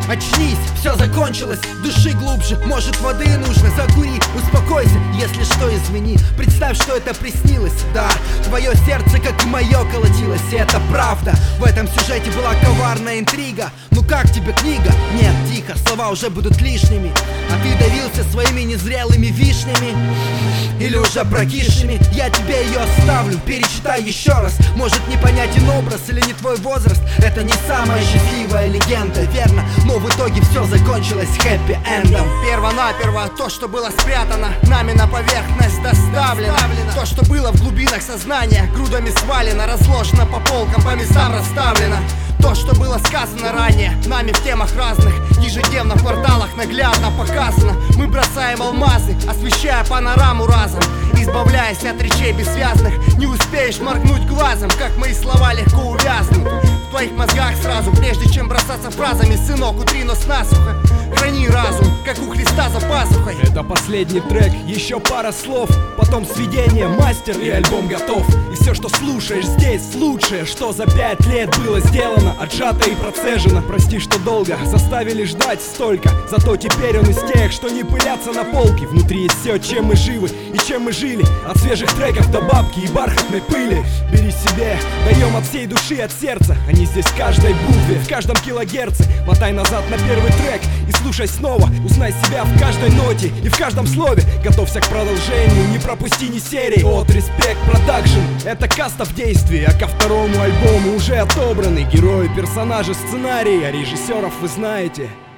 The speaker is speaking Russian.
Очнись, все закончилось, дыши глубже, может воды нужно, закури, успокойся, если что извини. Представь, что это приснилось, да, твое сердце, как и мое, колотилось, и это правда. В этом сюжете была коварная интрига. Ну как тебе книга? Нет, тихо, слова уже будут лишними. А ты давился своими незрелыми вишнями или уже прокисшими. Я тебе ее оставлю, перечитай еще раз. Может, непонятен образ или не твой возраст. Это не самая счастливая легенда, верно, но в итоге все закончилось хэппи-эндом. Первонаперво то, что было спрятано, нами на поверхность доставлено. То, что было в глубинах сознания, грудами свалено, разложено по полкам, по местам расставлено. То, что было сказано ранее, нами в темах разных, ежедневно в кварталах наглядно показано. Мы бросаем алмазы, освещая панораму разом, избавляясь от речей бессвязных. Не успеешь моргнуть глазом, как мои слова легко увязнут в твоих мозгах сразу. Прежде чем бросаться фразами, сынок, утри нос насухо. Храни разум, как у Христа за пазухой. Это последний трек, еще пара слов, потом сведение, мастер и альбом готов. И все, что слушаешь здесь, лучшее, что за 5 лет было сделано, отжато и процежено. Прости, что долго заставили ждать столько, зато теперь он из тех, что не пылятся на полке. Внутри есть все, чем мы живы и чем мы жили, от свежих треков до бабки и бархатной пыли. Бери себе, даем от всей души, от сердца. Они здесь в каждой букве, в каждом килогерце. Мотай назад на первый трек и слушай снова. Узнай себя в каждой ноте и в каждом слове. Готовься к продолжению, не пропусти ни серии. От Respect Production, это каста в действии. А ко второму альбому уже отобраны герои, персонажи, сценарии. А режиссеров вы знаете.